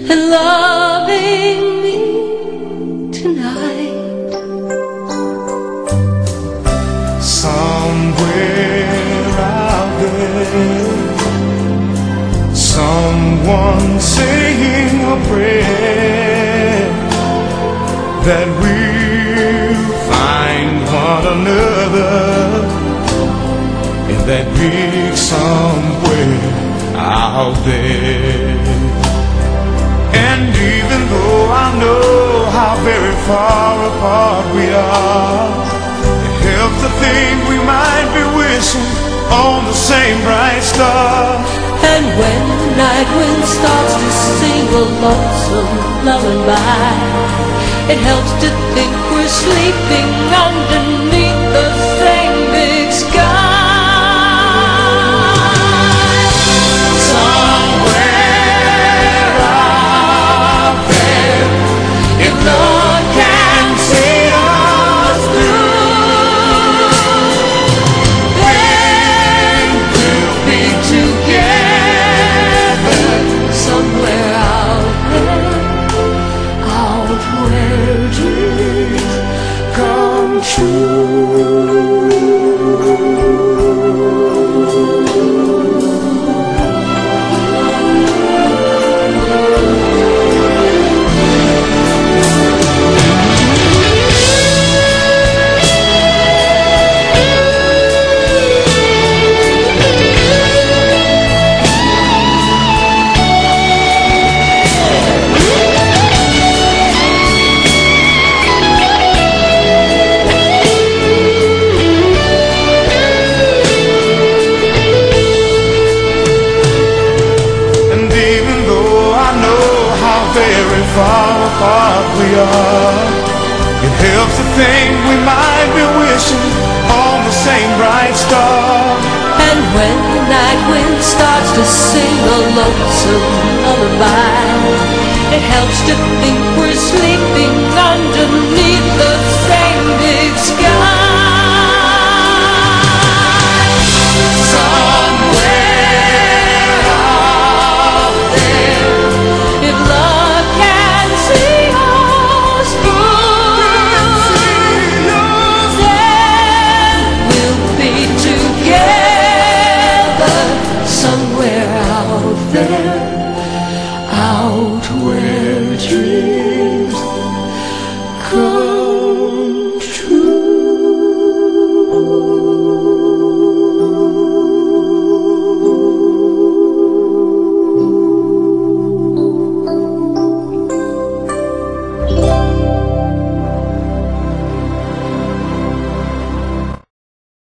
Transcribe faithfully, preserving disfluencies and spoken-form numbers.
and loving me tonight. Somewhere out there, someone saying a prayer that we'll find one another in that big somewhere out there. And even though I know how very far apart we are, it helps to think we might be wishing on the same bright star. And when the night wind starts to sing a lonesome lullaby, it helps to think we're sleeping underneath the same big sky. Far apart we are, it helps to think we might be wishing on the same bright star. And when the night wind starts to sing a lonesome lullaby, it helps to think we're sleeping underneath